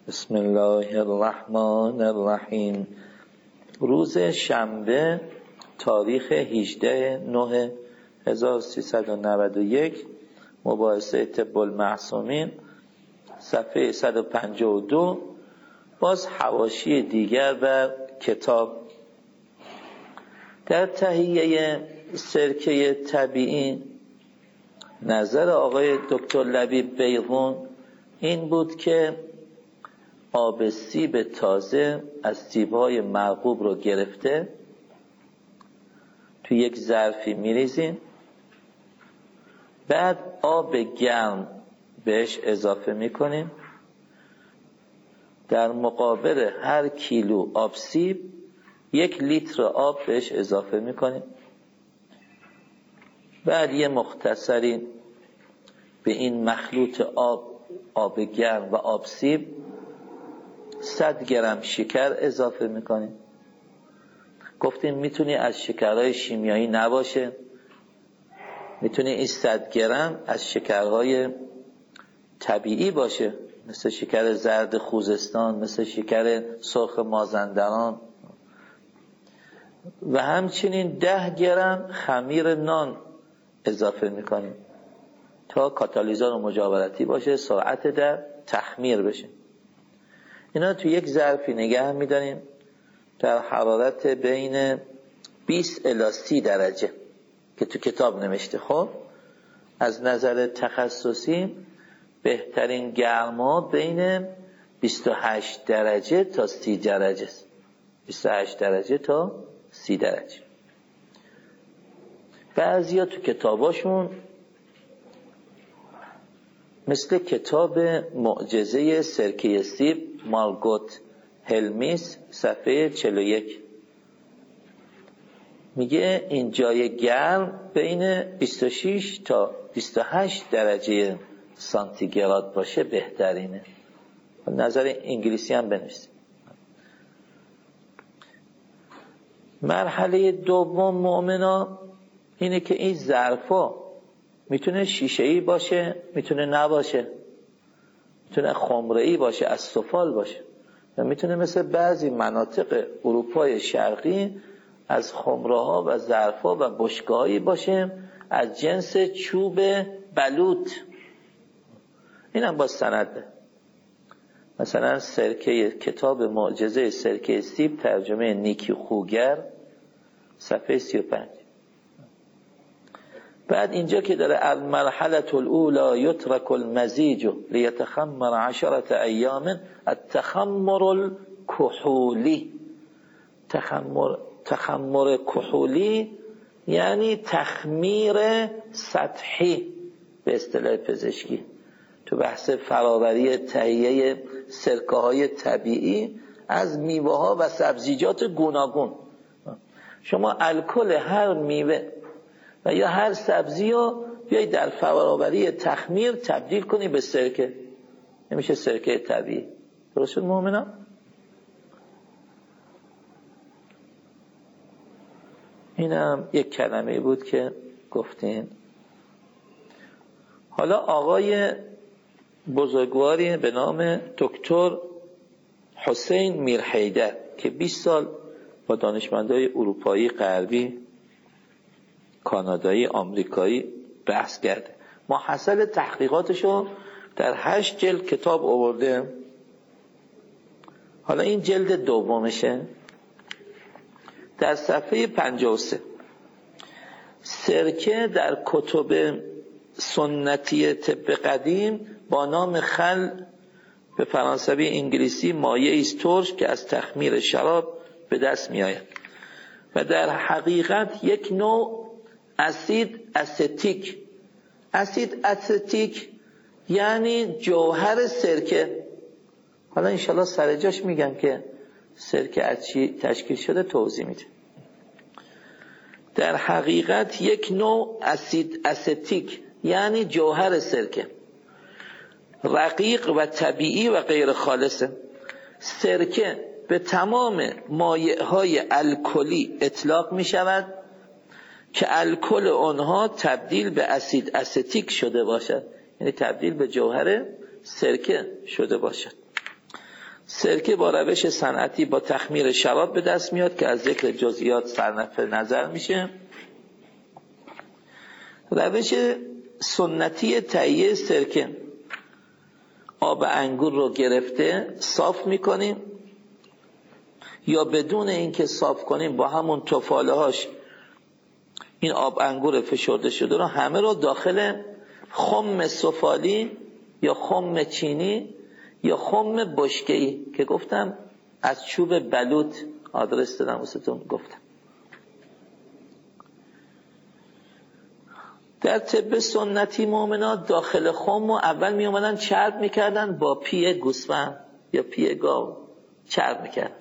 بسم الله الرحمن الرحیم. روز شنبه تاریخ 18/9/1391 مباحثه طب المعصومین صفحه 152. باز حواشی دیگر بر کتاب. در تهیه سرکه طبیعی نظر آقای دکتر لبیب بیغون این بود که آب سیب تازه از سیب‌های مرغوب رو گرفته تو یک ظرفی میریزین، بعد آب گرم بهش اضافه میکنین، در مقابل هر کیلو آب سیب 1 لیتر آب بهش اضافه میکنین، بعد یه مختصری به این مخلوط آب گرم و آب سیب 100 گرم شکر اضافه میکنیم. گفتیم میتونی از شکرهای شیمیایی نباشه، میتونی این 100 گرم از شکرهای طبیعی باشه، مثل شکر زرد خوزستان، مثل شکر سرخ مازندران، و همچنین 10 گرم خمیر نان اضافه میکنیم تا کاتالیزور مجاورتی باشه، سرعت در تخمیر بشه. اینا تو یک ظرفی نگه می‌داریم در حرارت بین 20 الی 30 درجه که تو کتاب نوشته. خب از نظر تخصصی بهترین گرما بین 28 درجه تا 30 درجه است. 28 درجه تا 30 درجه. بعضیا تو کتاباشون مثل کتاب معجزه سرکه سیب مارگوت هلمیس صفحه 41 میگه این جای گرم بین 26 تا 28 درجه سانتیگراد باشه بهترینه. نظر انگلیسی هم بنویسید. مرحله دوم مؤمنا اینه که این ظرفا میتونه شیشه‌ای باشه، میتونه نباشه، میتونه خمره‌ای باشه، از سفال باشه، و میتونه مثل بعضی مناطق اروپای شرقی از خمره‌ها و ظرف‌ها و بشکه‌هایی باشه از جنس چوب بلوط. اینم با سنده. مثلا سرکه کتاب معجزه سرکه سیب ترجمه نیکی خوگر صفحه 35. بعد اینجا که داره المرحله الاولى یترک المزیج لیتخمر 10 ایام التخمر الکحولی. تخمر کحولی یعنی تخمیر سطحی به اصطلاح پزشکی. تو بحث فراوری تهیه سرکه های طبیعی از میوه ها و سبزیجات گوناگون، شما الکل هر میوه و یا هر سبزی رو بیایی در فراوری تخمیر تبدیل کنی به سرکه، نمیشه سرکه طبیعی. درست شد مؤمنان؟ اینم یک کلمه بود که گفتین. حالا آقای بزرگواری به نام دکتر حسین میرحیدر که 20 سال با دانشمندای اروپایی، غربی، کانادایی، آمریکایی بحث کرده، محصل تحقیقاتشو در 8 جلد کتاب آورده. حالا این جلد دومشه. در صفحه 53 سرکه در کتب سنتی طب قدیم با نام خل به فرانسوی انگلیسی مایعی است ترش که از تخمیر شراب به دست می آید و در حقیقت یک نوع اسید استیک. اسید استیک یعنی جوهر سرکه. حالا انشالله سر جاش میگم که سرکه از چی تشکیل شده توضیح میده. در حقیقت یک نوع اسید استیک یعنی جوهر سرکه، رقیق و طبیعی و غیر خالصه. سرکه به تمام مایع‌های الکلی اطلاق می شود که الکل آنها تبدیل به اسید استیک شده باشد، یعنی تبدیل به جوهر سرکه شده باشد. سرکه با روش صنعتی با تخمیر شراب به دست میاد که از ذکر جزئیات صرف نظر میشه. روش سنتی تهیه سرکه: آب انگور رو گرفته صاف میکنیم، یا بدون اینکه صاف کنیم با همون تفاله هاش این آب انگور فشرده شده رو همه رو داخل خم سفالی یا خم چینی یا خم بشکه‌ای که گفتم از چوب بلوط، آدرس دادم واسهتون گفتم. در طب سنتی مؤمنات داخل خم رو اول می اومدن چرب میکردن با پی گوسفند یا پی گاو چرب میکردن.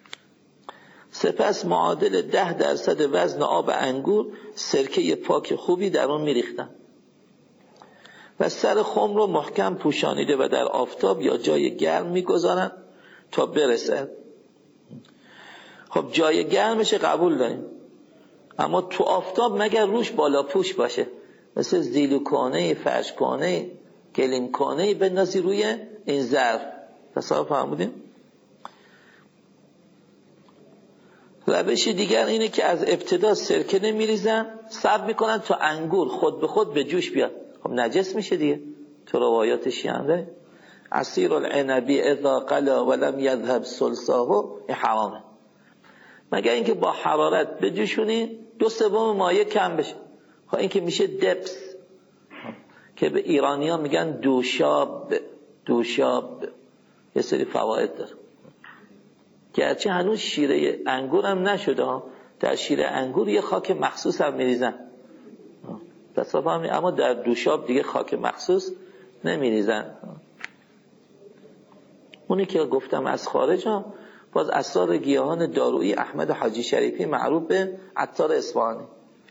سپس معادل 10% وزن آب انگور سرکه پاک خوبی در اون میریختن و سر خم رو محکم پوشانیده و در آفتاب یا جای گرم میگذارن تا برسه. خب جای گرمش قبول داریم، اما تو آفتاب مگر روش بالا پوش باشه، مثل زیلوکانه، فرشکانه، گلیمکانه بندازی روی این ظرف. تصور فهمیدیم؟ روش دیگر اینه که از ابتدا سرکه نمیریزن، صبر میکنن تا انگور خود به خود به جوش بیاد. خب نجس میشه دیگه، تو روایات شیعه هم داره عصیر العنبی اذا قلا ولم یذهب سلساه حرامه، مگر اینکه با حرارت بجوشونی 2/3 مایه کم بشه. خب این که میشه دبس، که به ایرانی‌ها میگن دوشاب، یه سری فواید داره. گرچه هنوز شیره انگور هم نشده ها، در شیره انگور یه خاک مخصوص هم میریزن، اما در دوشاب دیگه خاک مخصوص نمیریزن. اونی که گفتم از خارج هم باز اسرار گیاهان دارویی احمد حاجی شریفی معروف به عطار اصفهانی.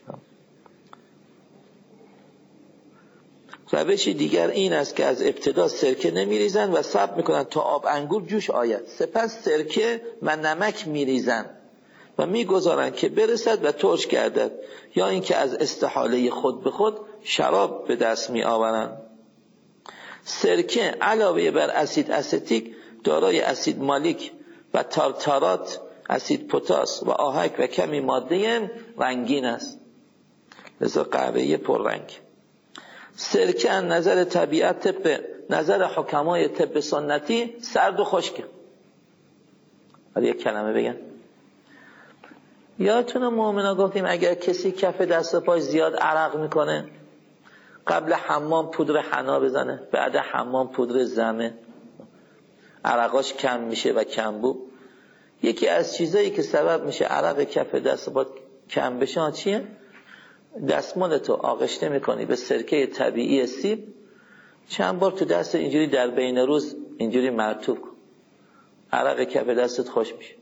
روش دیگر این است که از ابتدا سرکه نمیریزن و صبر میکنن تا آب انگور جوش آید، سپس سرکه و نمک میریزن و میگذارن که برسد و ترش گردد، یا اینکه از استحاله خود به خود شراب به دست می آورند. سرکه علاوه بر اسید استیک دارای اسید مالیک و تارتارات، اسید پتاس و آهک و کمی ماده رنگین است، لذا قهوه‌ای پررنگ. سرکه از نظر طبیعت طب نظر حکمای طب سنتی سرد و خشکه. حالا یک کلمه بگن. یادتونه مؤمنا گفتیم اگر کسی کف دست و پاش زیاد عرق میکنه قبل حمام پودر حنا بزنه، بعد حمام پودر زمه، عرقاش کم میشه و کمبو. یکی از چیزایی که سبب میشه عرق کف دست و پا کم بشه چیه؟ دستمالتو آغشته میکنی به سرکه طبیعی سیب، چند بار تو دست اینجوری در بین روز اینجوری مرطوب کن، عرق کف دستت خوش میشه.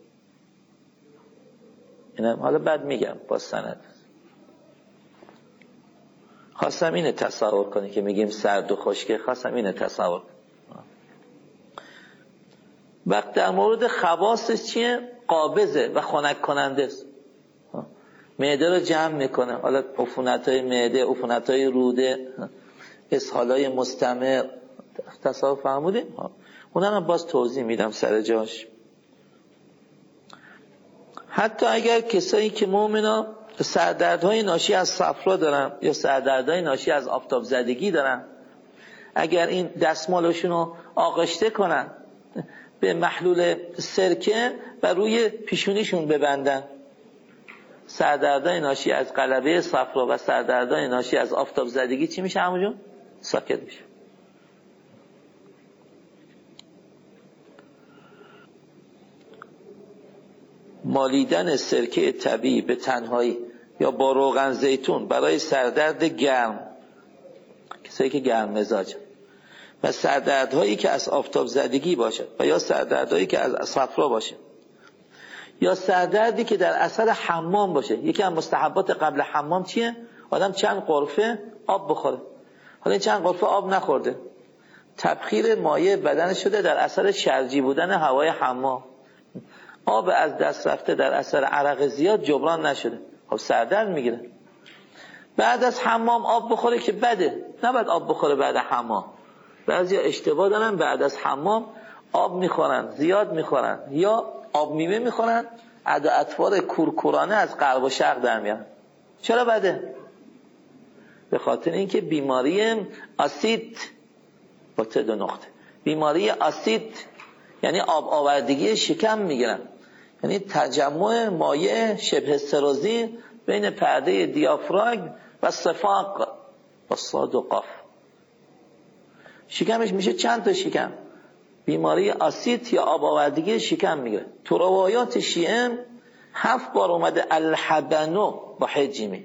اینم حالا بعد میگم با سند. خواستم اینه تصور کنی که میگیم سرد و خشکه، خواستم اینه تصور کنی. وقت در مورد خواصش چیه؟ قابضه و خنک کننده است. معده رو جمع میکنه، حالا عفونت‌های معده، عفونت‌های روده، اسهال‌های مستمر. تصور فرمودین؟ اونم باز توضیح میدم سر جاش. حتی اگر کسایی که مؤمنا سردردهای ناشی از صفرا دارن یا سردردهای ناشی از آفتاب زدگی دارن، اگر این دستمالشون رو آغشته کنن به محلول سرکه و روی پیشونیشون ببندن، سردردهای ناشی از غلبه صفرا و سردردهای ناشی از آفتاب زدگی چی میشه همونجون؟ ساکت میشه. مالیدن سرکه طبیعی به تنهایی یا با روغن زیتون برای سردرد گرم، کسایی که گرم مزاجن، و سردردهایی که از آفتاب زدگی باشه و یا سردردهایی که از صفرا باشه، یا سردردی که در اثر حمام باشه. یکی از مستحبات قبل حمام چیه؟ آدم چند غرفه آب بخوره. حالا چند غرفه آب نخورده، تبخیر مایع بدن شده در اثر شرجی بودن هوای حمام، آب از دست رفته در اثر عرق زیاد جبران نشده، خب سردرد میگیره. بعد از حمام آب بخوره که بده، نباید آب بخوره بعد حمام. بعضیا اشتباه دارن بعد از حمام آب میخورن، زیاد میخورن، یا آب میوه میخورن، اطوار کورکورانه از غرب و شرق در میان. چرا بده؟ به خاطر اینکه بیماری آسید با دو نقطه، بیماری آسید یعنی آب آوردگی شکم میگیرن، یعنی تجمع مایع شبه سروزی بین پرده دیافراگم و صفاق با صاد و قاف. شکمش میشه چند تا شکم، بیماری آسید یا آب آوردگی شکم میگیره. تو روایات شیعه 7 بار اومده الحبنو با حجیمی،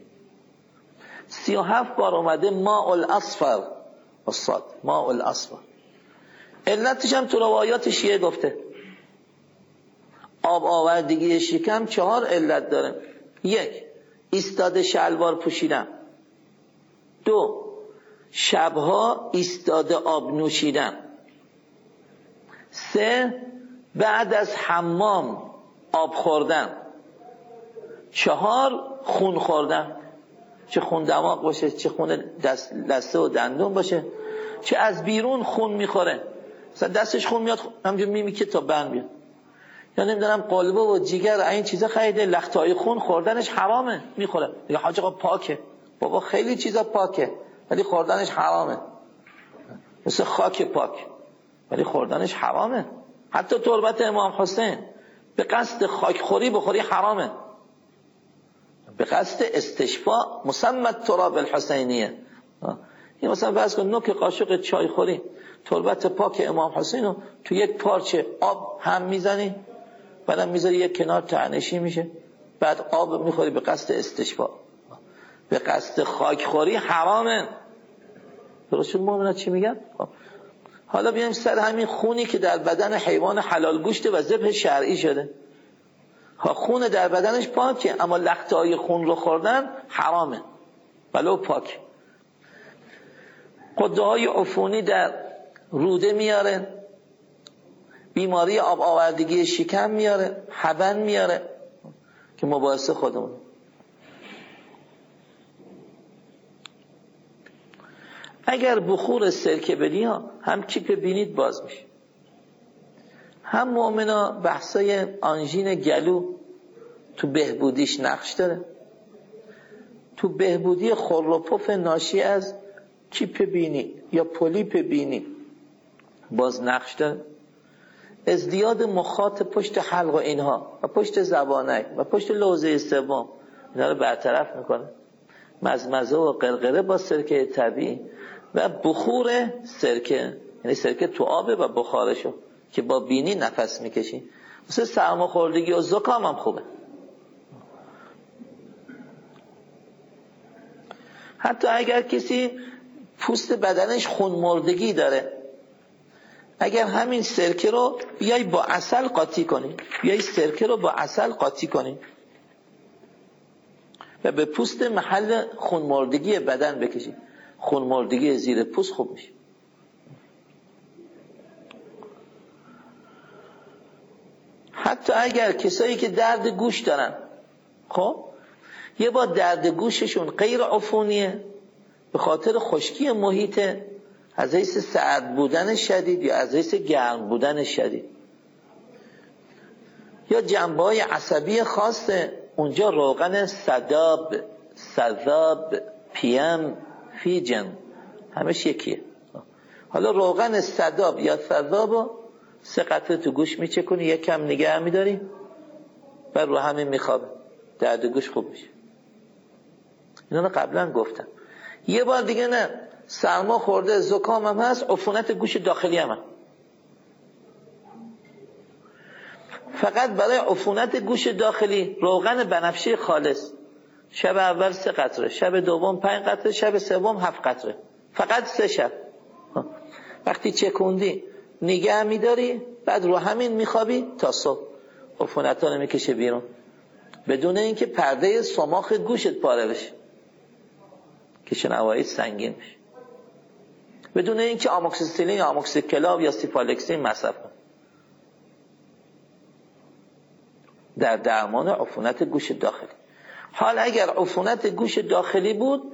37 بار اومده ماء الاصفر با صاد، ماء الاصفر. علتش هم تو روایات شیعه گفته. آب آوردگی شکم 4 علت داره. 1 ایستاده شلوار پوشیدن، 2 شبها ایستاده آب نوشیدن، 3 بعد از حمام آب خوردن، 4 خون خوردن، چه خون دماغ باشه، چه خون دسته و دندون باشه، چه از بیرون خون میخوره، مثلا دستش خون میاد همجور میمیکه تا بند بیاد، یا نمیدونم قلبه و جیگر این چیزا خریده، لخته‌های خون خوردنش حرامه، میخوره. دیگه حاج آقا پاکه، بابا خیلی چیزا پاکه ولی خوردنش حرامه، مثل خاک پاک ولی خوردنش حرامه. حتی تربت امام حسین به قصد خاکخوری بخوری حرامه، به قصد استشفاء مسمى التراب الحسینیه. این مثلا فرض کن نوک قاشق چای خوری تربت پاک امام حسین رو تو یک پارچه آب هم میزنی، بعدم میذاری یک کنار تعنشی میشه، بعد آب میخوری به قصد استشفاء، به قصد خاکخوری حرامه. درست شد مؤمنان چی میگن؟ حالا بیایم سر همین خونی که در بدن حیوان حلال گوشته و ذبح شرعی شده. خون در بدنش پاکه اما لخته‌های خون رو خوردن حرامه ولو پاک. غده‌های عفونی در روده میاره، بیماری آب آوردگی شکم میاره، حبن میاره که مباحث خودمون. اگر بخور سرکه بدی هم چیپ بینید باز میشه. هم مؤمنا بحثای آنژین گلو تو بهبودیش نقش داره، تو بهبودی خر و پف ناشی از چیپ بینی یا پولیپ بینی باز نقش داره. ازدیاد مخاط پشت حلق و اینها و پشت زبانک و پشت لوزه سوم اینا رو برطرف میکنه. مزمزه و قرقره با سرکه طبیعی و بخور سرکه، یعنی سرکه تو آبه و بخارشو که با بینی نفس میکشی. مثل سرماخوردگی و زکام هم خوبه. حتی اگر کسی پوست بدنش خون مردگی داره، اگر همین سرکه رو بیای با عسل قاطی کنی، بیای سرکه رو با عسل قاطی کنی و به پوست محل خون مردگی بدن بکشی، خون مردگی زیر پوست خوب میشه. حتی اگر کسایی که درد گوش دارن، خب یه با درد گوششون غیر عفونیه به خاطر خشکی محیط، از حیث سرد بودن شدید یا از حیث گرم بودن شدید یا جنبه‌های عصبی خاصه، اونجا روغن سذاب پیم فیجن همش یکیه. حالا روغن سذاب یا سذابو 3 قطره تو گوش میچکنی، یکم نگه میداری و رو همین میخوابه، درد گوش خوب میشه. اینا رو قبلا گفتم. یه بار دیگه نه، سرما خورده، زکام هم هست، عفونت گوش داخلی هم هست. فقط برای عفونت گوش داخلی روغن بنفشه خالص، شب اول 3 قطره، شب دوم 5 قطره، شب سوم 7 قطره، فقط 3 شب. وقتی چکوندی نگه میداری، بعد رو همین میخوابی تا صبح، عفونت ها رو میکشه بیرون بدون اینکه پرده صماخ گوشت پاره بشه که شنوایی سنگین بشه، بدون اینکه آموکسیسیلین یا آموکسیکلاو یا سیفالکسین مصرف کن در درمان عفونت گوش داخلی. حال اگر عفونت گوش داخلی بود،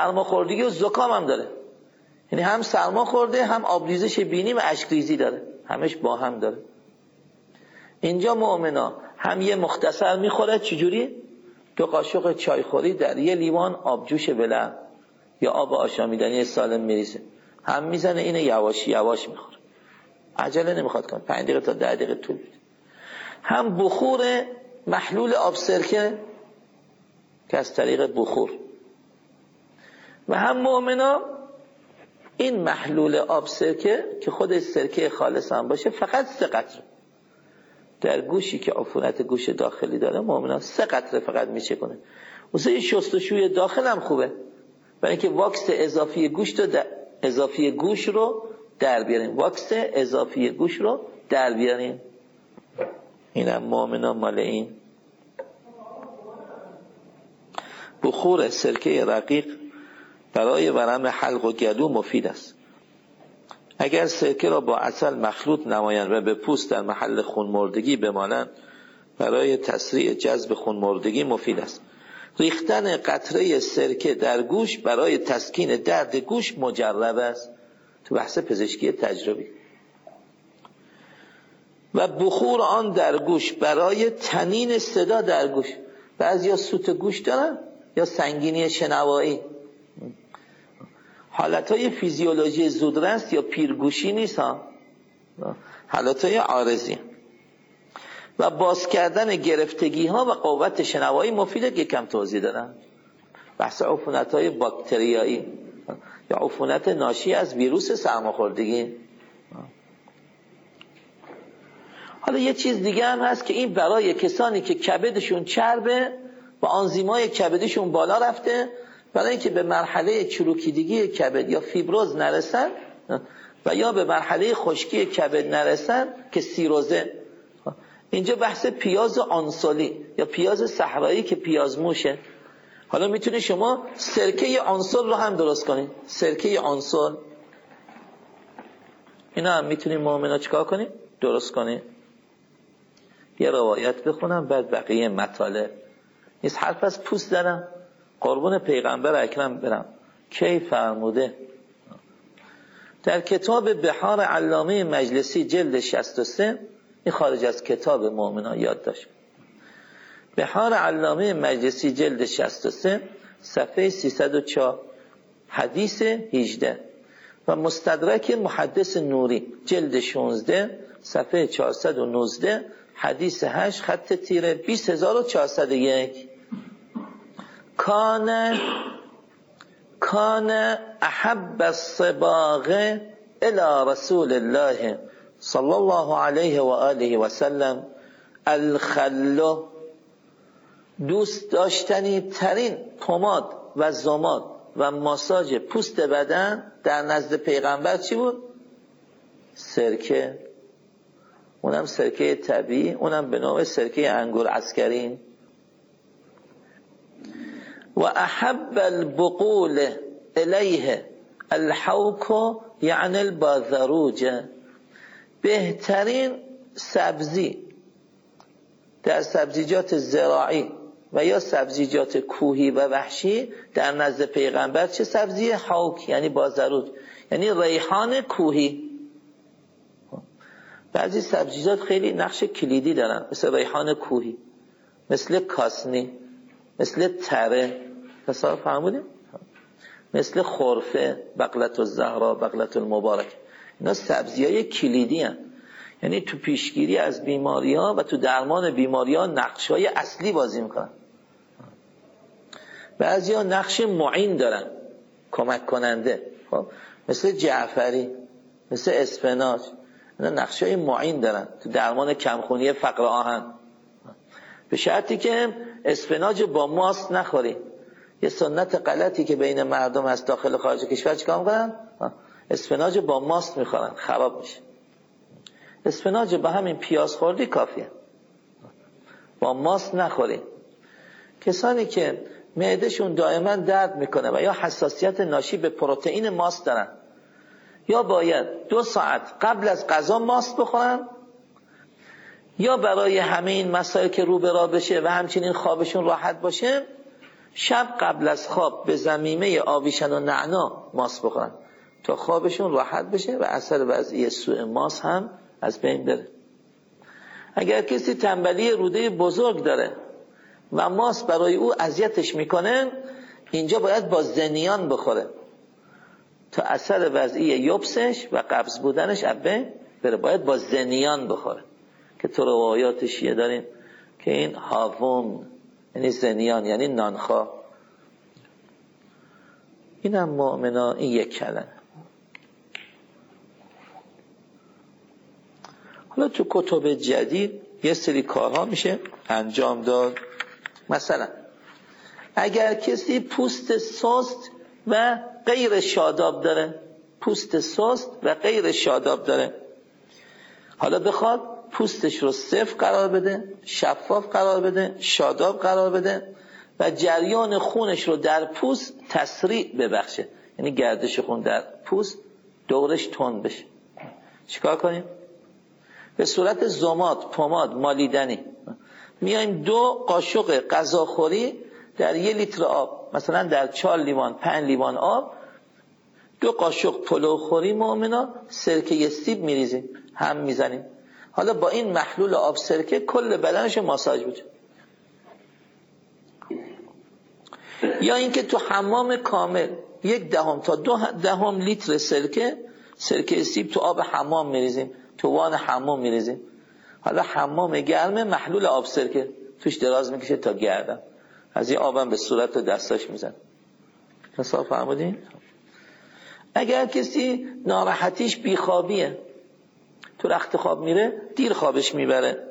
سرماخوردگی و زکام هم داره، یعنی هم سرما خورده هم آبریزش بینی و اشکریزی داره، همش با هم داره. اینجا مؤمنا هم یه مختصر میخوره، چجوری؟ 2 قاشق چایخوری در یه لیوان آبجوش بلند یا آب آشامیدنی سالم میریزه، هم میزنه، اینه یواش یواش میخوره، عجله نمیخواد کنه، 5 دقیقه تا 10 دقیقه طول میده. هم بخور محلول آب سرکه که از طریق بخور، و هم مؤمنا این محلول آب سرکه که خودش سرکه خالص هم باشه فقط 3 قطره در گوشی که عفونت گوش داخلی داره مؤمنا 3 قطره فقط میچکنه. واسه شستشوی داخل هم خوبه، برای اینکه واکس اضافی گوش رو در بیاریم، واکس اضافی گوش رو در بیاریم. اینم مؤمنا مال این. بخور سرکه رقیق برای ورم حلق و گلو مفید است. اگر سرکه را با عسل مخلوط نمایند و به پوست در محل خونمردگی بمانند برای تسریع جذب خونمردگی مفید است. ریختن قطره سرکه در گوش برای تسکین درد گوش مجرب است تو بحث پزشکی تجربی. و بخور آن در گوش برای تنین صدا در گوش. بعضیا سوت گوش دارن یا سنگینی شنوایی، حالتهای فیزیولوژی زودرس یا پیرگوشی نیست ها، حالتهای عارضی. و باز کردن گرفتگی ها و قوت شنوایی مفیده که کم توضیح دادن. بحث عفونت های باکتریایی یا عفونت ناشی از ویروس سرماخوردگی. حالا یه چیز دیگه هم هست که این برای کسانی که کبدشون چربه و آنزیمای کبدشون بالا رفته، برای اینکه به مرحله چروکیدگی کبد یا فیبروز نرسن و یا به مرحله خشکی کبد نرسن که سیروزه. اینجا بحث پیاز آنسولی یا پیاز صحرایی که پیاز موشه. حالا میتونی شما سرکه آنسول رو هم درست کنید، سرکه آنسول اینا هم میتونی مؤمنا چیکار کنی؟ درست کنی. یه روایت بخونم بعد بقیه مطالب. نیست حرف از پوست دارم، قربون پیغمبر اکرم برم. کی فرموده در کتاب بحار علامه مجلسی جلد 63، این خارج از کتاب مؤمنا یاد داشت، بحار علامه مجلسی جلد 63 صفحه 304 حدیث 18 و مستدرک محدث نوری جلد 16 صفحه 419 حدیث 8 خط تیره 20401 کان احب الصباغ الى رسول الله صلی الله علیه و آله و سلم الخل. دوست داشتنی ترین پماد و ضماد و ماساژ پوست بدن در نزد پیغمبر چی بود؟ سرکه. اونم سرکه طبیعی، اونم به نام سرکه انگور عسکری. و احب البقول الیه الحوک یعنی الباذروج. بهترین سبزی در سبزیجات زراعی و یا سبزیجات کوهی و وحشی در نزد پیغمبر چه سبزیه؟ حوک یعنی باذروج، یعنی ریحان کوهی. بعضی سبزیجات خیلی نقش کلیدی دارن، مثل ریحان کوهی، مثل کاسنی، مثل تره، تصور فرمودیم، مثل خرفه، بقلت الزهرا، بقلت المبارک. اینا سبزیای کلیدی هستند، یعنی تو پیشگیری از بیماری ها و تو درمان بیماری ها نقشای اصلی بازی میکنن. بعضی ها نقش معین دارن، کمک کننده، خب مثل جعفری، مثل اسفناج، اینا نقشای معین دارن تو درمان کمخونی فقر آهن، به شرطی که اسفناج با ماست نخوری. یه سنت غلطی که بین مردم هست داخل خارج کشور چیکار میکنن؟ اسفناج با ماست میخورن، خراب میشه. اسفناج با همین پیاز خوردی کافیه، با ماست نخوری. کسانی که معدهشون دائما درد میکنه و یا حساسیت ناشی به پروتئین ماست دارن، یا باید 2 ساعت قبل از غذا ماست بخورن، یا برای همه این مسائل که رو به راه بشه و همچنین خوابشون راحت باشه، شب قبل از خواب به ضمیمه آویشن و نعنا ماست بخورن تا خوابشون راحت بشه و اثر وضعی سوء ماست هم از بین بره. اگر کسی تنبلی روده بزرگ داره و ماست برای او اذیتش میکنه، اینجا باید با زنیان بخوره تا اثر وضعی یبسش و قبض بودنش از بین بره. باید با زنیان بخوره که تو روایات شیعه داریم که این هاوم یعنی زنیان یعنی نانخواه. این هم مؤمنا، این یک کلمه. حالا تو کتب جدید یه سری کارها میشه انجام داد. مثلا اگر کسی پوست سست و غیر شاداب داره، پوست سست و غیر شاداب داره، حالا بخواد پوستش رو صفر قرار بده، شفاف قرار بده، شاداب قرار بده و جریان خونش رو در پوست تسریع ببخشه، یعنی گردش خون در پوست دورش تند بشه. چیکار کنیم؟ به صورت زماد، پماد، مالیدنی میایم 2 قاشق غذاخوری در 1 لیتر آب، مثلا در 4 لیوان 5 لیوان آب 2 قاشق پلوخوری مؤمنا سرکه سیب میریزیم، هم میزنیم. حالا با این محلول آب سرکه کل بدنش ماساژ بشه. یا اینکه تو حمام کامل 1/10 تا 2/10 لیتر سرکه سیب تو آب حمام میریزیم، تو وان حمام میریزیم. حالا حمام گرمه، محلول آب سرکه توش دراز میکشه تا گردن، از این آبم به صورت و دستاش میزن. حساب فرمودین؟ اگر کسی ناراحتیش بیخوابیه، تو رخت خواب میره دیر خوابش میبره،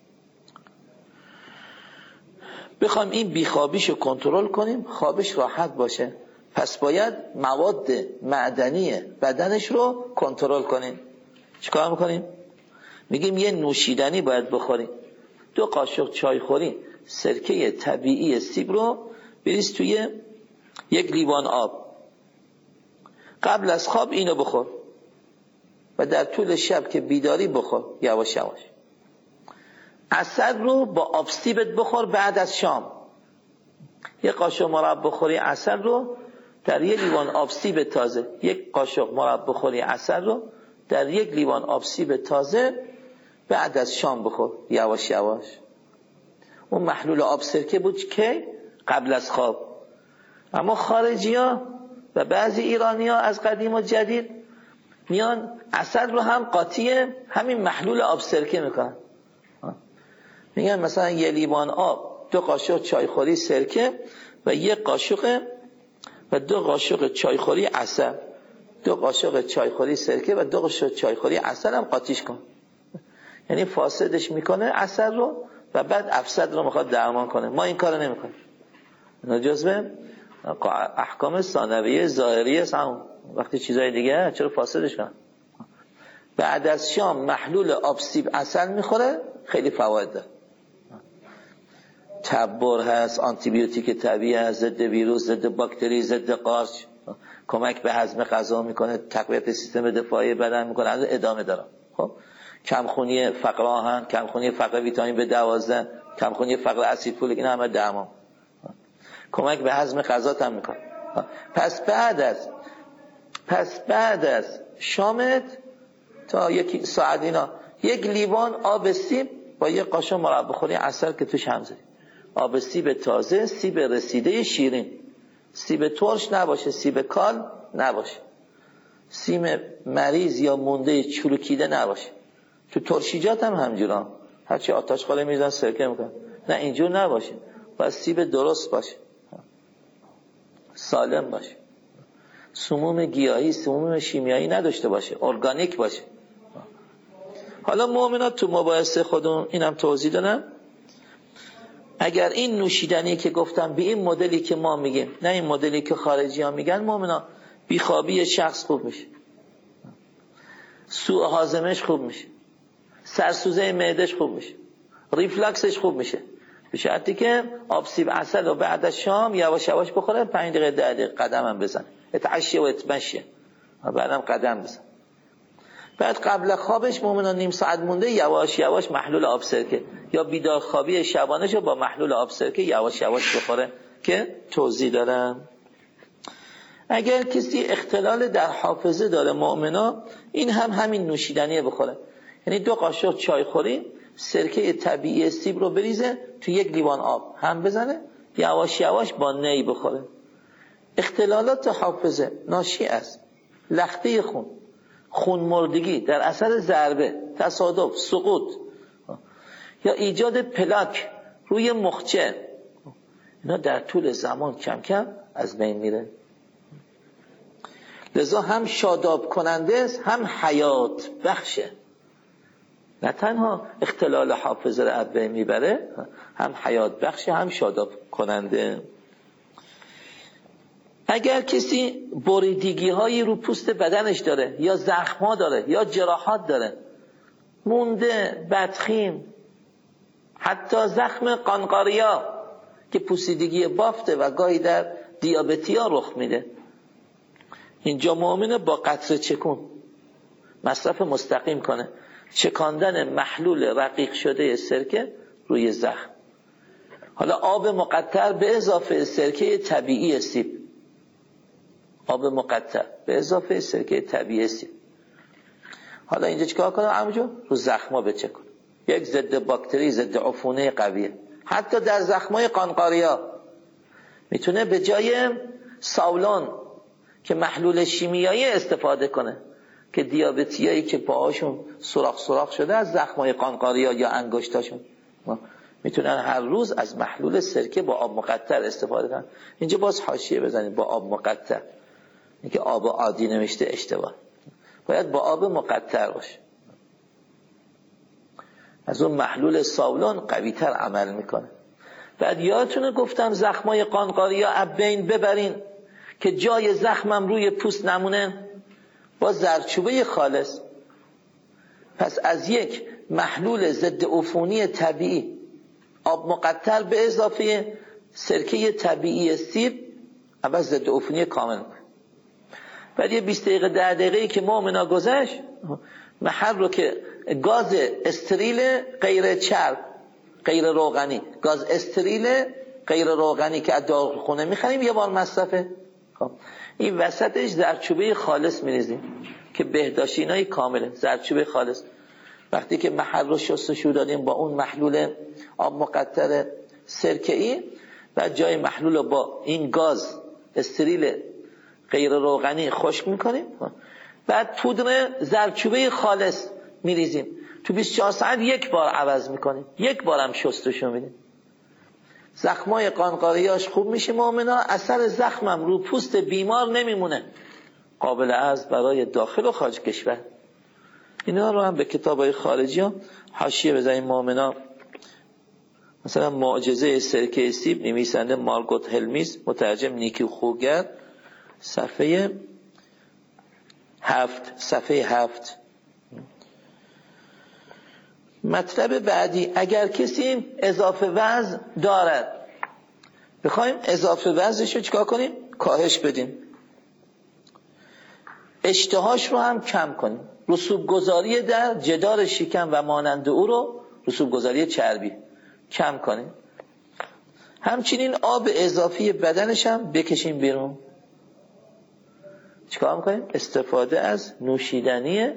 بخوایم این بیخوابیشو کنترل کنیم خوابش راحت باشه، پس باید مواد معدنی بدنش رو کنترل کنیم. چیکار میکنیم؟ میگیم یه نوشیدنی باید بخوریم. 2 قاشق چای خوری سرکه طبیعی سیب رو بریز توی 1 لیوان آب، قبل از خواب اینو بخور و در طول شب که بیداری بخور یواش یواش. عسل رو با آب سیبت بخور بعد از شام. 1 قاشق مربا خوری عسل رو در 1 لیوان آب سیب تازه، 1 قاشق مربا خوری عسل رو در 1 لیوان آب سیب تازه بعد از شام بخور یواش یواش. اون محلول آب سرکه بود که قبل از خواب. اما خارجی‌ها و بعضی ایرانی‌ها از قدیم و جدید میان عسل رو هم قاطی همین محلول آب سرکه میکنن. میگن مثلا 1 لیوان آب 2 قاشق چایخوری سرکه و 1 قاشق و 2 قاشق چایخوری عسل، 2 قاشق چایخوری سرکه و 2 قاشق چایخوری عسل هم قاطیش کن. یعنی فاسدش میکنه عسل رو و بعد افسد رو میخواد درمان کنه. ما این کارو نمیکنیم. اینا جزء احکام ثانویه ظاهریه است. وقتی چیزای دیگه چرا فاسدش کنن؟ بعد از شام محلول آب سیب عسل میخوره، خیلی فواید داره. تبر هست، آنتی بیوتیک طبیعی هست، ضد ویروس، ضد باکتری، ضد قارچ، کمک به هضم غذا میکنه، تقویت سیستم دفاعی بدن میکنه. از ادامه دارم. خب کمخونی فقر آهن، کمخونی فقر ویتامین B12، کمخونی فقر اسید فولیک، اینا همه درمان. کمک به هضم غذا هم میکنه. پس بعد از شامت تا 1 ساعت اینا 1 لیوان آب سیب با 1 قاشق مربا خوری عسل که توش هم زدی. آب سیب تازه، سیب رسیده شیرین، سیب ترش نباشه، سیب کال نباشه، سیب مریض یا مونده چروکیده نباشه. تو ترشیجات هم همجورا هرچی آتش خاله میزن سرکه میکنن، نه اینجور نباشه. باید سیب درست باشه، سالم باشه، سموم گیاهی سموم شیمیایی نداشته باشه، ارگانیک باشه. حالا مؤمنات تو مباحث خودمون اینم توضیح دادم. اگر این نوشیدنی که گفتم به این مدلی که ما میگیم، نه این مدلی که خارجی ها میگن، مؤمنات بیخوابی شخص خوب میشه، سوء هاضمش خوب میشه، سرسوزه معدش خوب میشه، ریفلاکسش خوب میشه، به شرطی که آب سیب عسل رو بعد از شام یواش یواش بخوره، 5 دقیقه 10 دقیقه قدم هم بزن، اتعشی و اتمشی، بعدم قدم بزن. بعد قبل خوابش مؤمنان نیم ساعت مونده یواش یواش محلول آب سرکه یا بیدار خوابی شبانش رو با محلول آب سرکه یواش یواش بخوره که توضیح دارم. اگر کسی اختلال در حافظه داره مؤمنا، این هم همین نوشیدنیه بخوره. یعنی 2 قاشق چای خوری سرکه طبیعی سیب رو بریزه تو 1 لیوان آب هم بزنه، یواش یواش با نی بخوره. اختلالات حافظه ناشی از لخته خون مردگی در اثر ضربه، تصادف، سقوط یا ایجاد پلاک روی مخچه، اینا در طول زمان کم کم از بین میره. لذا هم شاداب کننده است هم حیات بخشه. نه تنها اختلال حافظه رو از بین میبره، هم حیات بخشه هم شاداب کننده. اگر کسی بریدگی هایی رو پوست بدنش داره یا زخم ها داره یا جراحات داره، مونده، بدخیم، حتی زخم قانقاریا که پوسیدگی بافته و گاهی در دیابتی ها رخ میده، اینجا مؤمنه با قطره چکون مصرف مستقیم کنه، چکاندن محلول رقیق شده سرکه روی زخم. حالا آب مقطر به اضافه سرکه طبیعی سیب، آب مقطر به اضافه سرکه طبیعی سیب. حالا اینجا چیکار کنم عموجو؟ رو زخما بچکن. یک ضد باکتری، ضد عفونی قویه. حتی در زخمای قانقاریا میتونه به جای ساولون که محلول شیمیایی استفاده کنه که دیابتیایی که پاهاشون سوراخ شده از زخمای قانقاریا یا انگشتاشون، میتونن هر روز از محلول سرکه با آب مقطر استفاده کنن. اینجا باز حاشیه بزنید با آب مقطر، اینکه آب عادی نوشته اشتباه، باید با آب مقطر باشه. از اون محلول ساولون قوی تر عمل میکنه. بعد یادتونه گفتم زخمای قانقاریا از بین ببرین که جای زخمم روی پوست نمونه با زردچوبه خالص. پس از یک محلول ضد عفونی طبیعی آب مقطر به اضافه سرکه طبیعی سیب اول ضد عفونی کامل میکنه. بعد یه 20 دقیقه 10 دقیقه‌ای که مؤمنا گذشت، محل رو که گاز استریل غیر چرب غیر روغنی، گاز استریل غیر روغنی که از داروخونه میخریم یه بار مصرفه. خب این وسطش زردچوبه خالص میریزیم که بهداشتینای کامله. زردچوبه خالص وقتی که محل رو شستشو دادیم با اون محلول آب مقطر سرکه‌ای و جای محلول رو با این گاز استریل غیر روغنی خشک میکنیم، بعد پودر زردچوبه خالص میریزیم تو 24 ساعت یک بار عوض میکنیم، یک بارم شستشو میدیم. زخمای قانقاریاش خوب میشه مؤمنا، اثر زخمم رو پوست بیمار نمیمونه، قابل عرض برای داخل و خارج کشور. اینا رو هم به کتابای خارجی ها حاشیه بزنیم مؤمنا. مثلا معجزه سرکه سیب نویسنده مارگوت هلمیز، مترجم نیکی خوگر، صفحه 7. مطلب بعدی، اگر کسی اضافه وزن دارد بخوایم اضافه وزنش رو چیکار کنیم؟ کاهش بدیم. اشتهاش رو هم کم کنیم. رسوب گذاری در جدار شکم و مانند او رو، رسوب گذاری چربی کم کنیم. همچنین آب اضافی بدنش هم بکشیم بیرون. چیکار میکنیم؟ استفاده از نوشیدنی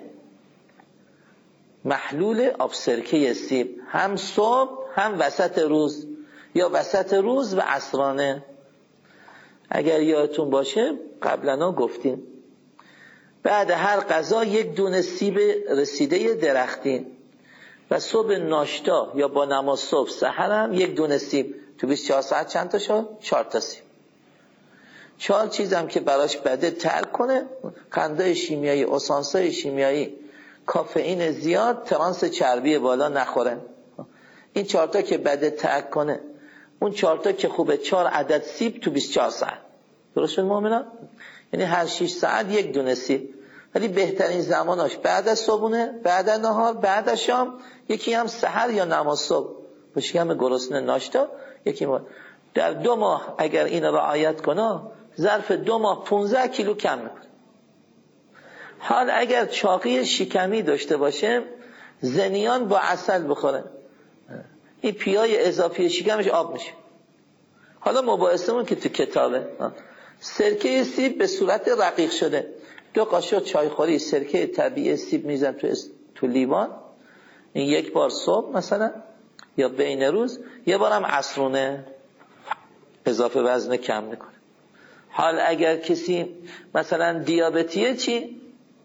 محلول آب سرکه سیب، هم صبح هم وسط روز یا وسط روز و عصرانه. اگر یادتون باشه قبلا گفتیم بعد هر غذا 1 دونه سیب رسیده درختی و صبح ناشتا یا با نماز صبح سحر هم 1 دونه سیب. تو 24 ساعت چند تا شد؟ 4 تا سیب. 4 چیزم که براش بده ترک کنه، قندهای شیمیایی، اسانسای شیمیایی، کافئین زیاد، ترانس چربی بالا نخوره. این 4 تا که بده ترک کنه، اون 4 تا که خوبه 4 عدد سیب تو 24 ساعت. درست شد مؤمنان؟ یعنی هر 6 ساعت 1 دونه سیب. ولی بهترین زماناش بعد از صبحونه، بعد از نهار، بعد از شام، یکی هم سحر یا نماز صبح. بشه هم گرسنه ناشتا، یکی ما. در 2 ماه اگر این رعایت کنه، ظرف 2 ماه 15 کیلو کم میکنه. حال اگر چاقی شکمی داشته باشه، زنیان با عسل بخوره، این پیای اضافی شکمش آب میشه. حالا مباحثمون که تو کتابه، سرکه سیب به صورت رقیق شده، 2 قاشق چایخوری سرکه طبیعی سیب میزن تو لیوان، این یک بار صبح مثلا یا بین روز، یه بارم عصرونه اضافه وزن کم میکنه. حال اگر کسی مثلا دیابتیه چی؟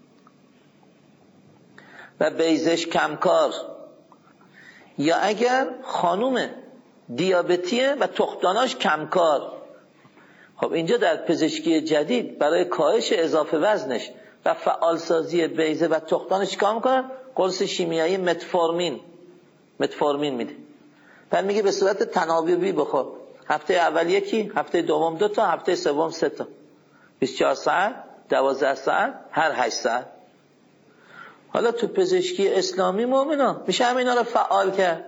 و بیضش کمکار، یا اگر خانومه دیابتیه و تخمداناش کمکار، خب اینجا در پزشکی جدید برای کاهش اضافه وزنش و فعالسازی بیضه و تخمدانش چیکار میکنن؟ قرص شیمیایی متفورمین میده. بعد میگه به صورت تناوبی بخور، هفته اول یکی، هفته دوم 2 تا، هفته سوم 3 تا، 24 ساعت، 12 ساعت، هر 8 ساعت. حالا تو پزشکی اسلامی مؤمنا میشه همینا رو فعال کرد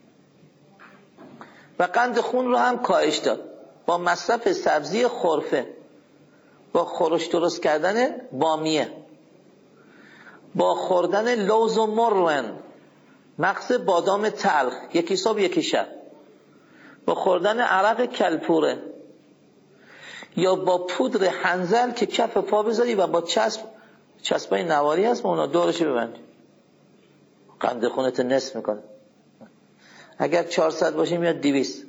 و قند خون رو هم کاهش داد با مصرف سبزی خرفه، با خورش درست کردن بامیه، با خوردن لوز و مروان، مغز بادام تلخ، یکی صبح یکی شب، با خوردن عرق کلپوره، یا با پودر حنظل که کف پا بذاری و با چسبای نواری هست اونا دورش ببندی، قند خونت نصف میکنه. اگر 400 باشه میاد 200.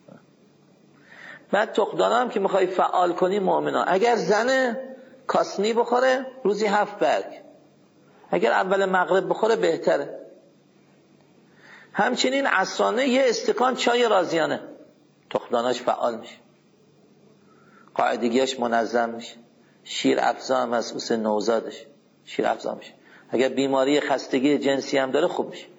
بعد تخمدانا هم که میخوای فعال کنی مؤمنا، اگر زن کاسنی بخوره روزی 7 برگ، اگر اول مغرب بخوره بهتره. همچنین عصرانه یه استکان چای رازیانه، تخمداناش فعال میشه، قاعدگیاش منظم میشه، شیر افزا هم از واسه نوزادش شیر افزا میشه. اگر بیماری خستگی جنسی هم داره خوب میشه.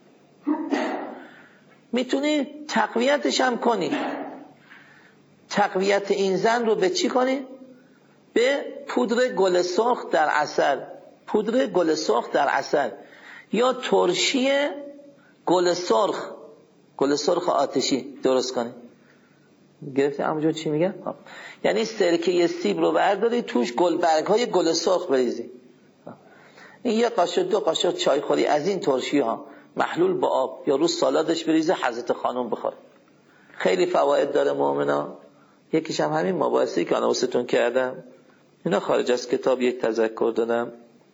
میتونی تقویتش هم کنی. تقویت این زن رو به چی کنی؟ به پودر گل سرخ در عسل، پودر گل سرخ در عسل، یا ترشی گل سرخ آتشی درست کنی. گرفتی همونجور چی میگن؟ یعنی سرکه سیب رو برداری توش برگ های گل سرخ بریزی، این 1 قاشق 2 قاشق چای خوری از این ترشی ها محلول با آب یا رو سالادش بریزه، حضرت خانم بخوره. خیلی فواید داره مؤمنا. یکیش هم همین مباحثی که انا واسهتون کردم، اینا خارج از کتاب یک تذکر دادم.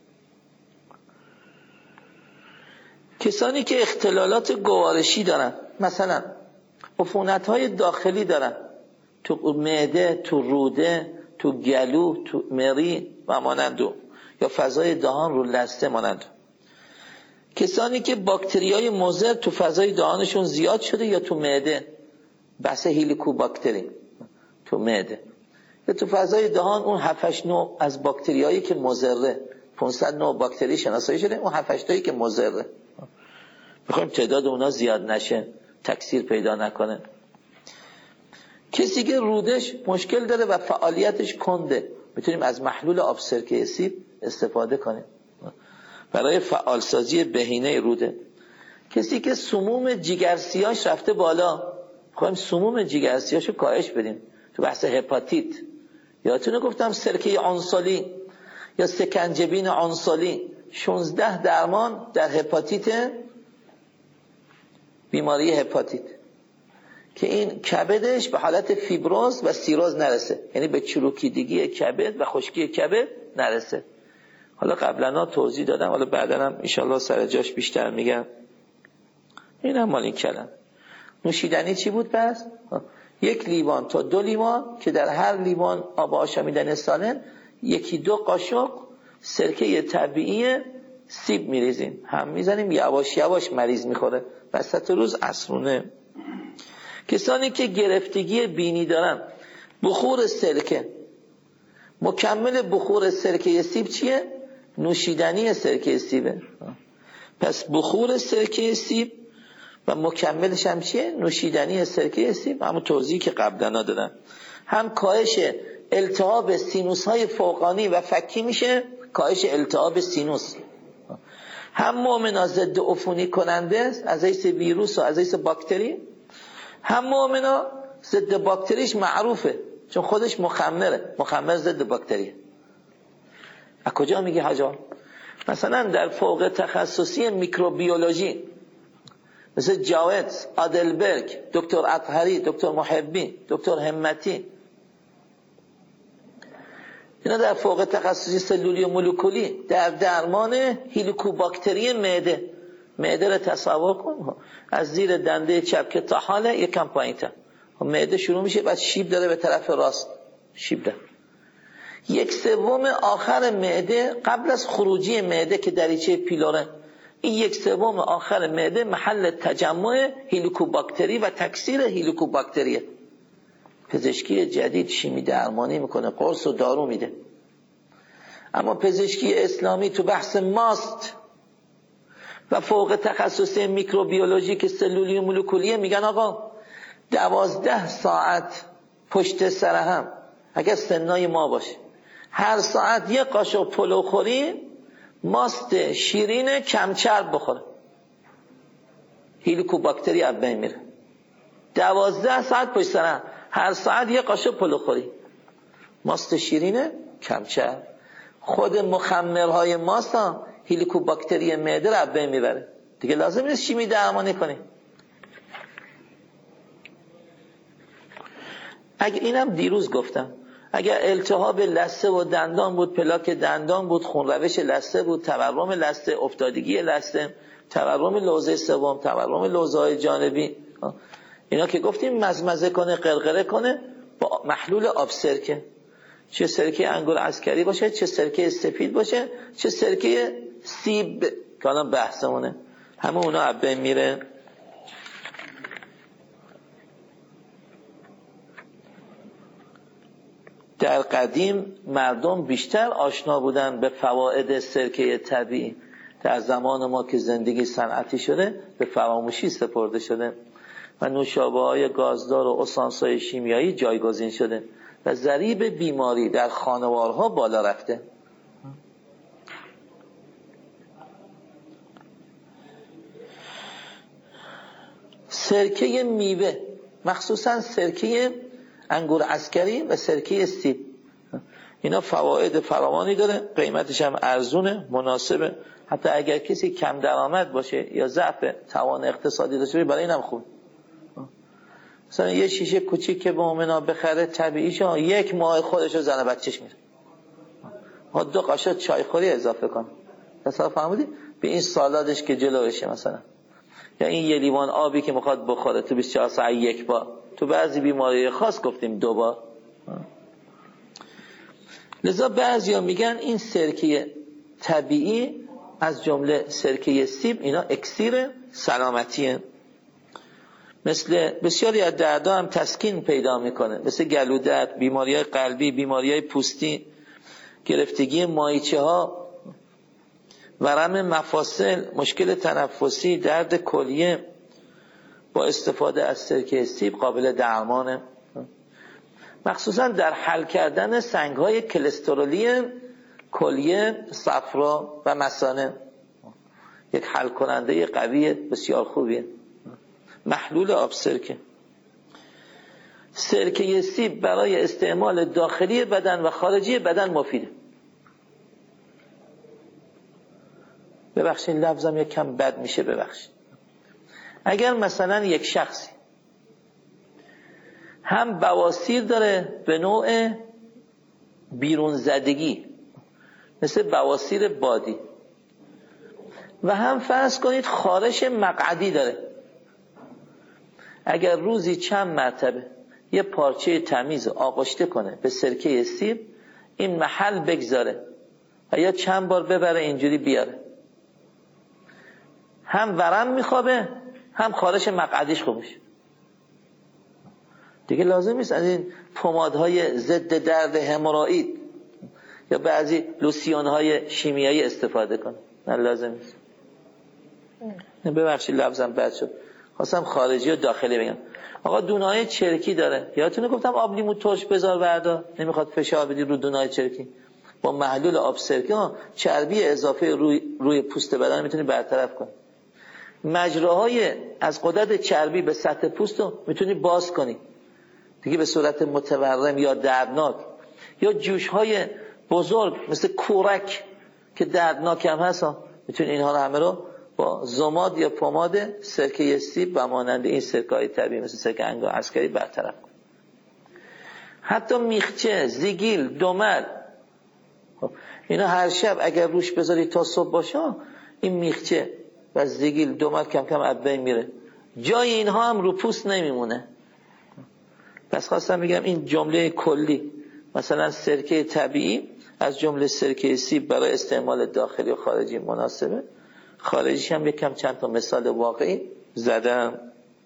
کسانی که اختلالات گوارشی دارن، مثلا عفونت‌های داخلی دارن تو معده، تو روده، تو گلو، تو مری و مانندو، یا فضای دهان رو لثه مانندو. کسانی که باکتریای مضر تو فضای دهانشون زیاد شده یا تو معده، بحث هیلیکوباکتری تو معده، یا تو فضای دهان اون 7-8 نوع از باکتریایی که مضره، 500 نوع باکتری شناسایی شده، اون 7-8 تایی که مضره. میخوایم تعداد اونا زیاد نشه، تکثیر پیدا نکنه. کسی که رودش مشکل داره و فعالیتش کنده، میتونیم از محلول آب سرکه سیب استفاده کنیم برای فعالسازی بهینه روده. کسی که سموم جگرسیاش رفته بالا، میخوایم سموم جگرسیاشو کاهش بدیم. تو بحث هپاتیت یادتونه گفتم سرکه عنصلی یا سکنجبین عنصلی 16 درمان در هپاتیت، بیماری هپاتیت، که این کبدش به حالت فیبروز و سیروز نرسه، یعنی به چروکیدگی کبد و خشکی کبد نرسه. حالا قبلا توضیح دادم، حالا بعدا هم انشالله سر جاش بیشتر میگم. این هم مال این کلم. نوشیدنی چی بود پس؟ 1 لیوان تا 2 لیوان که در هر لیوان آب آشامیدن سالم 1-2 قاشق سرکه طبیعی سیب میریزیم، هم میزنیم، یواش یواش مریض میخوره وسط روز عصرونه. کسانی که گرفتگی بینی دارن، بخور سرکه، مکمل بخور سرکه سیب چیه؟ نوشیدنی سرکه سیبه. پس بخور سرکه سیب و مکملش هم چیه؟ نوشیدنی سرکه سیب. همون توضیحی که قبلا دادم. هم کاهش التهاب سینوس های فوقانی و فکی میشه، کاهش التهاب سینوس. هم مؤمنا ضد عفونی کننده است از حیث ویروس و از حیث باکتری، هم مؤمنا ضد باکتریش معروفه چون خودش مخمر ضد باکتریه. از کجا میگه حاجا؟ مثلا در فوق تخصصی میکروبیولوژی مثل جاوید، آدلبرگ، دکتر اطهری، دکتر محبی، دکتر همتی، اینا در فوق تخصصی سلولی و مولکولی در درمان هیلیکوباکتری معده معده رو تصور کن، از زیر دنده چپ که تا حاله یکم پایین‌تر معده شروع میشه، بعد شیب داره به طرف راست، شیب داره. 1/3 آخر معده قبل از خروجی معده که دریچه پیلوره، این 1/3 آخر معده محل تجمع هلیکوباکتری و تکثیر هلیکوباکتریه. پزشکی جدید شیمی درمانی میکنه، قرص و دارو میده، اما پزشکی اسلامی تو بحث ماست و فوق تخصصی میکروبیولوژی که سلولی و مولکولیه میگن آقا 12 ساعت پشت سر هم اگر سنای ما باشه هر ساعت یه قاشق پلو خوری، ماست شیرین کم چرب بخوره، هلیکوباکتری از بین میره. 12 ساعت پشت سر هم هر ساعت یه قاشق پلو خوری، ماست شیرین کم چرب. خود مخمرهای ماست ها هلیکوباکتری معده رو از بین میبره، دیگه لازم نیست شیمی درمانی کنی. اگه اینم دیروز گفتم، اگر التهاب لثه و دندان بود، پلاک دندان بود، خونروش لثه بود، تورم لثه، افتادگی لثه، تورم لوزه سوم، تورم لوزه‌های جانبی، اینا که گفتیم مزمزه کنه، قرقره کنه با محلول آب سرکه، چه سرکه انگور عسکری باشه، چه سرکه سفید باشه، چه سرکه سیب که الان بحثمونه، همه اونا از بین میره. در قدیم مردم بیشتر آشنا بودن به فواید سرکه طبیعی، در زمان ما که زندگی صنعتی شده به فراموشی سپرده شده و نوشابه‌های گازدار و اسانس‌های شیمیایی جایگزین شده و ضریب بیماری در خانوارها بالا رفته. سرکه میوه، مخصوصا سرکه انگور عسکری و سرکه سیب، اینا فواید فراوانی داره، قیمتش هم ارزونه، مناسبه، حتی اگر کسی کم درآمد باشه یا ضعف توان اقتصادی داشته باشه برای اینم خوب. مثلا یه شیشه کوچیک که به مومنا بخره طبیعیشو 1 ماه خودشو زن بچهش میره، 2 قاشق چایخوری اضافه کن، مثلا فهمیدی به این سالادش که جلوشه، مثلا یا این یه لیوان آبی که میخواد بخوره تو 24 ساعت 1 بار، تو بعضی بیماری خاص گفتیم 2 بار. لذا بعضیا میگن این سرکه طبیعی از جمله سرکه سیب اینا اکسیر سلامتیه، مثل بسیاری از دردها هم تسکین پیدا میکنه، مثل گلودرد، بیماری‌های قلبی، بیماری‌های پوستی، گرفتگی مایچه ها، ورم مفاصل، مشکل تنفسی، درد کلیه. با استفاده از سرکه سیب قابل درمانه، مخصوصا در حل کردن سنگ‌های کلسترولی کلیه، صفرا و مثانه، یک حل کننده قوی بسیار خوبیه. محلول آب سرکه. سرکه سیب برای استعمال داخلی بدن و خارجی بدن مفیده. ببخشید لفظم یک کم بد میشه، ببخشید. اگر مثلا یک شخصی هم بواسیر داره به نوع بیرون زدگی مثل بواسیر بادی و هم فرض کنید خارش مقعدی داره، اگر روزی چند مرتبه یه پارچه تمیز آغشته کنه به سرکه سیب، این محل بگذاره و یا چند بار ببره اینجوری بیاره، هم ورم میخوابه هم خارش مقعدیش خوب میشه. دیگه لازم نیست از این پمادهای ضد درد هموروئید یا بعضی لوسیونهای شیمیایی استفاده کنه، نه لازم نیست. ببخشید لفظم بد شد، خواستم خارجی و داخلی بگم. آقا دونای چرکی داره، یادتونه گفتم آب لیمو ترش بذار بردا، نمیخواد فشار بدی رو دونای چرکی، با محلول آب سرکه چربی اضافه روی پوست بدن میتونی برطرف کنی. مجراهای از غدد چربی به سطح پوست رو میتونی باز کنی دیگه به صورت متورم یا دردناک، یا جوشهای بزرگ مثل کورک که دردناک هم هست، میتونی اینها رو همه رو با ضماد یا پماد سرکه سیب و مانند این سرکه‌های طبیعی مثل سرکه انگور عسکری برطرف کن. حتی میخچه، زیگیل، دمل، اینا هر شب اگر روش بذاری تا صبح باشه، این میخچه و زیگیل دومات کم کم از بین میره. جای اینها هم رو پوست نمیمونه. پس خواستم بگم این جمله کلی، مثلا سرکه طبیعی از جمله سرکه سیب برای استعمال داخلی و خارجی مناسبه. خارجیش هم یکم چند تا مثال واقعی زدم.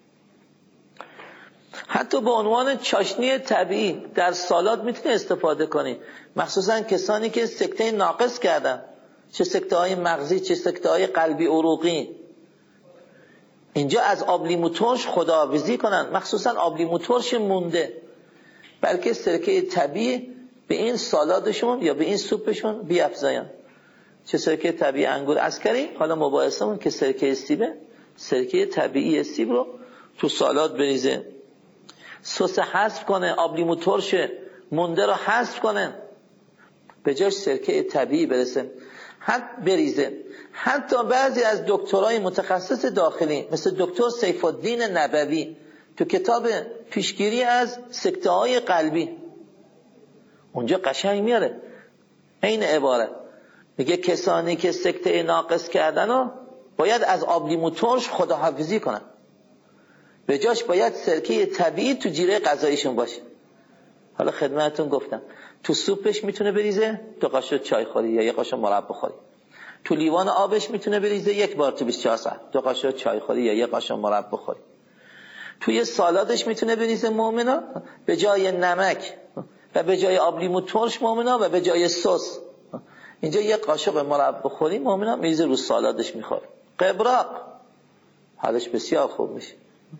حتی به عنوان چاشنی طبیعی در سالاد میتونی استفاده کنی، مخصوصا کسانی که سکته ناقص کردن، چه سکته های مغزی چه سکته های قلبی عروقی. اینجا از آب لیمو ترش خداحافظی کنن، مخصوصا آب لیمو ترش مونده، بلکه سرکه طبیعی به این سالادشون یا به این سوپشون بیافزاین. چه سرکه طبیعی انگور عسکری، حالا مباحثمون که سرکه سیبه، سرکه طبیعی سیب رو تو سالاد بریزه، سس حذف کنه، آب لیمو ترش مونده رو حذف کنه، به جاش سرکه طبیعی برسه، بریزه. حتی بعضی از دکترای متخصص داخلی مثل دکتر سیف الدین نبوی تو کتاب پیشگیری از سکته های قلبی اونجا قشنگ میاره این عبارت، میگه کسانی که سکته ناقص کردن باید از آب لیمو ترش خداحافظی کنن، به جاش باید سرکه طبیعی تو جیره غذاییشون باشه. حالا خدمتتون گفتم تو سوپش میتونه بریزه 2 قاشق چای خوری یا 1 قاشق مربا خوری، تو لیوان آبش میتونه بریزه 1 بار تو 24 ساعت 2 قاشق چای خوری یا 1 قاشق مربا خوری، توی سالادش میتونه بریزه مؤمنا به جای نمک و به جای آب لیمو ترش مؤمنا و به جای سس. اینجا 1 قاشق مربا خوری مؤمنا میریزه رو سالادش میخوره، قبراق حالش بسیار خوب میشه.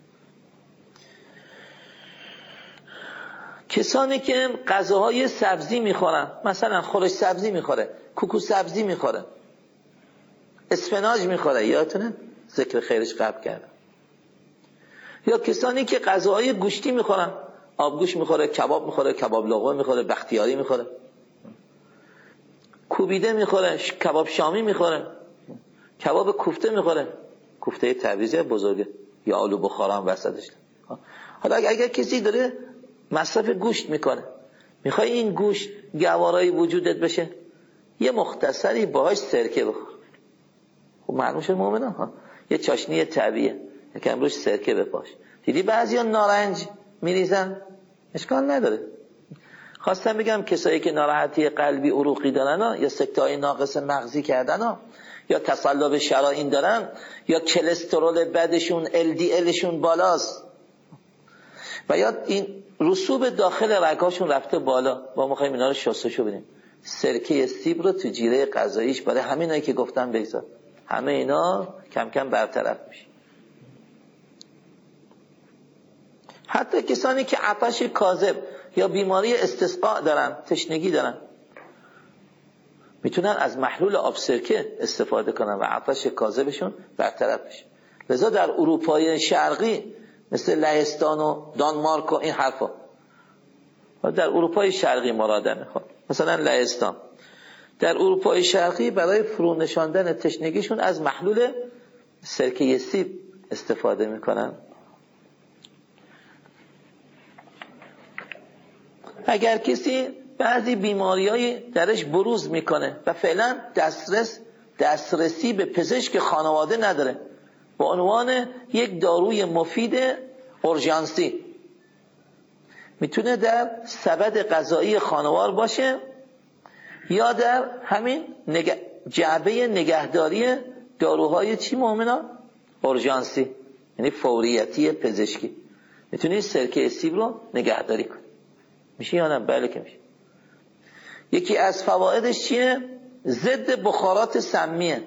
کسانی که غذاهای سبزی میخورن، مثلا خورش سبزی میخوره، کوکو سبزی میخوره، اسفناج میخوره، یادتونه ذکر خیرش قبل کردم، یا کسانی که غذاهای گوشتی میخورن، آبگوش میخوره، کباب میخوره، کباب لقمه میخوره، بختیاری میخوره، کوبیده میخوره، کباب شامی میخوره، کباب کوفته میخوره، کوفته تعویضی بزرگه یا آلو بخارا هم وسطش. حالا اگر کسی داره مصرف گوشت میکنه، میخوای این گوشت گوارای وجودت بشه، یه مختصری باهاش سرکه بخور. خب معلوم شد مومنان ها، یه چاشنی طبیعیه، یکم روش سرکه بپاش. دیدی بعضیا نارنج میریزن، اشکال نداره. خواستم بگم کسایی که ناراحتی قلبی عروقی دارن یا سکته‌های ناقص مغزی کردن یا تصلب شرائین دارن یا کلسترول بدشون LDLشون بالاست و یا این رسوب داخل رگ‌هاشون رفته بالا، با ما خواهیم اینا رو شستشو بدیم، سرکه سیب رو تو جیره غذاییش برای همینایی که گفتم بگذار، همه اینا کم کم برطرف میشه. حتی کسانی که عطش کاذب یا بیماری استسقاء دارن، تشنگی دارن، میتونن از محلول آب سرکه استفاده کنن و عطش کاذبشون برطرف بشه. لذا در اروپای شرقی مثل لهستان و دانمارک و این حرفا، در اروپای شرقی مرادمه، خب مثلا لهستان، در اروپای شرقی برای فرو نشاندن تشنگیشون از محلول سرکه سیب استفاده میکنن. اگر کسی بعضی بیماریایی درش بروز میکنه و فعلا دسترسی به پزشک خانواده نداره، به عنوان یک داروی مفید اورژانسی میتونه در سبد غذایی خانوار باشه یا در همین جعبه نگهداری داروهای چی مؤمنا؟ اورژانسی، یعنی فوریتی پزشکی. میتونی سرکه سیب رو نگهداری کنی. میشه یا نه؟ بله که میشه. یکی از فوایدش چیه؟ ضد بخارات سمیه.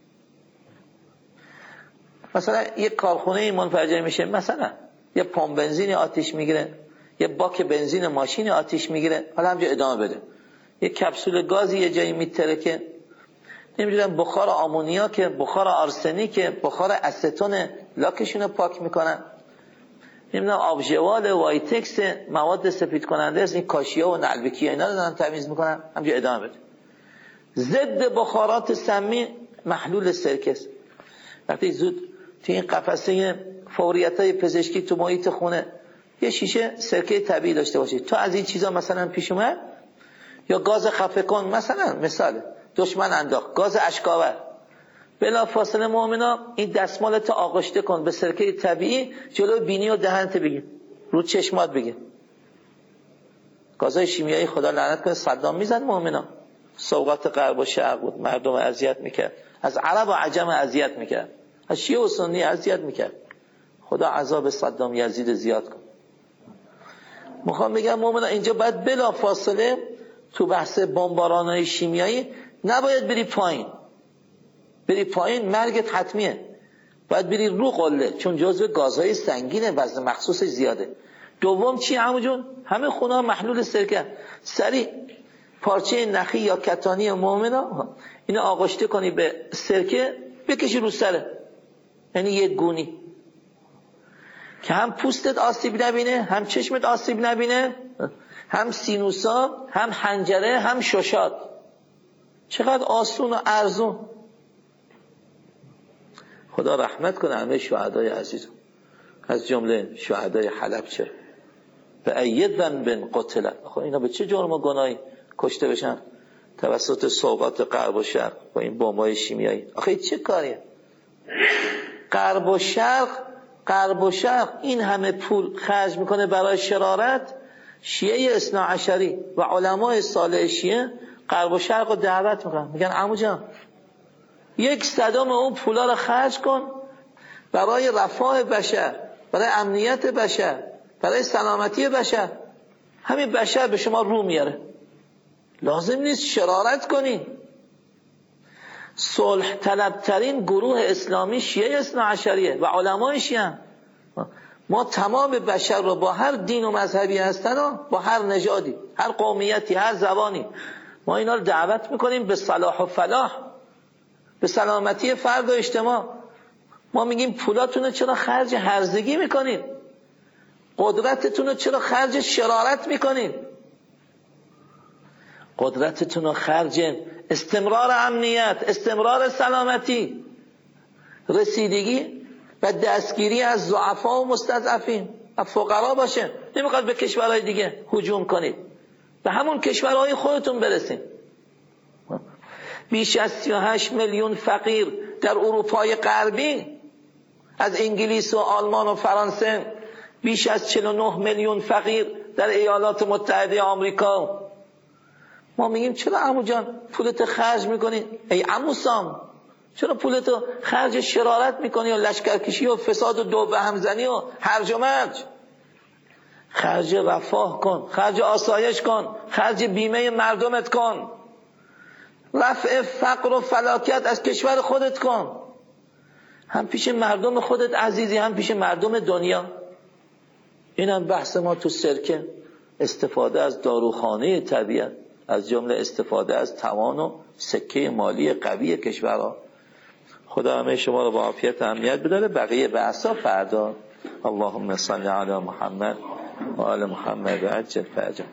مثلا یک کارخونه منفجر میشه، مثلا یه پمپ بنزین آتش میگیره، یه باک بنزین ماشین آتش میگیره، حالا همجا ادامه بده، یه کپسول گازی یه جایی میترکه، نمیدونم بخار آمونیاک، بخار آرسنیک، بخار استون لاکشون پاک میکنن، نمیدونم آبژوال، وایتکس، مواد سفید کننده است، این کاشیا و نلبکی اینا رو دارن تمیز میکنن، همجا ادامه بده. ضد بخارات سمی محلول سرکه است. وقتی زود تو این قفسه فوریتای پزشکی تو محیط خونه یه شیشه سرکه طبیعی داشته باشید، تو از این چیزا مثلا پیش اومد، یا گاز خفه کن مثلا، مثال دشمن انداخت، گاز اشکاور، بلا فاصله مؤمنا این دستمالت آغشته کن به سرکه طبیعی، جلو بینی و دهنت بگیر، رو چشمات بگیر. گازهای شیمیایی خدا لعنت کنه صدام میزد مؤمنا، سوغات غرب و شرق بود، مردم اذیت میکرد، از عرب و عجم اذیت میکرد، از شیعه و سنی اذیت میکرد. خدا عذاب صدام یزید زیاد کن. میخوام بگم مؤمنا اینجا باید بلا فاصله تو بحث بمباران‌های شیمیایی نباید بری پایین. بری پایین مرگت حتمیه. باید بری رو قله، چون جزو گازهای سنگینه، وزن مخصوصش زیاده. دوم چی عمو جون؟ همه خونه محلول سرکه. سریع پارچه نخی یا کتانی مؤمنا اینو آغشته کنی به سرکه، بکشی رو سره، یعنی یک گونی که هم پوستت آسیب نبینه، هم چشمت آسیب نبینه، هم سینوسا، هم حنجره، هم ششات. چقدر آسون و ارزون. خدا رحمت کنه همه شهدای عزیز، از جمله شهدای حلب. چه به اید ذنب قتل، آخه اینا به چه جرم و گناهی کشته بشن توسط سوغات غرب و شرق با این بمب‌های شیمیایی؟ آخه چه کاریه؟ غرب و شرق این همه پول خرج میکنه برای شرارت. شیعه اثنا عشری و علمای صالح شیعه غرب و شرق رو دعوت میکنن، میگن عمو جان 1/100 اون پولا رو خرج کن برای رفاه بشر، برای امنیت بشر، برای سلامتی بشر. همین بشر به شما رو میاره، لازم نیست شرارت کنی. صلح طلبترین گروه اسلامی شیعه اثنا عشریه و علمای شیعه. ما تمام بشر رو با هر دین و مذهبی هستن و با هر نژادی، هر قومیتی، هر زبانی، ما اینا رو دعوت میکنیم به صلاح و فلاح، به سلامتی فرد و اجتماع. ما میگیم پولاتون رو چرا خرج هرزگی میکنید؟ قدرتتون رو چرا خرج شرارت میکنید؟ قدرتتون رو خرج استمرار امنیت، استمرار سلامتی، رسیدگی و دستگیری از ضعفا و مستضعفین و فقرا باشه. نمیخواد به کشورهای دیگه هجوم کنید، به همون کشورهای خودتون برسید. بیش از 38 میلیون فقیر در اروپای غربی، از انگلیس و آلمان و فرانسه، بیش از 49 میلیون فقیر در ایالات متحده آمریکا. ما میگیم چرا عمو جان پولت خرج میکنی؟ ای عمو سام چرا پولتو خرج شرارت میکنی و لشکرکشی و فساد و دو به همزنی و هرج و مرج؟ خرج رفاه کن، خرج آسایش کن، خرج بیمه مردمت کن، رفع فقر و فلاکت از کشور خودت کن. هم پیش مردم خودت عزیزی، هم پیش مردم دنیا. این هم بحث ما تو سرکه، استفاده از داروخانه طبیعت، از جمله استفاده از توان و سکه مالی قوی کشورها. خدا همه شما رو با عافیت و امنیت بداره. بقیه بحثا فردا. اللهم صل علی محمد و آل محمد و عجل فرجهم.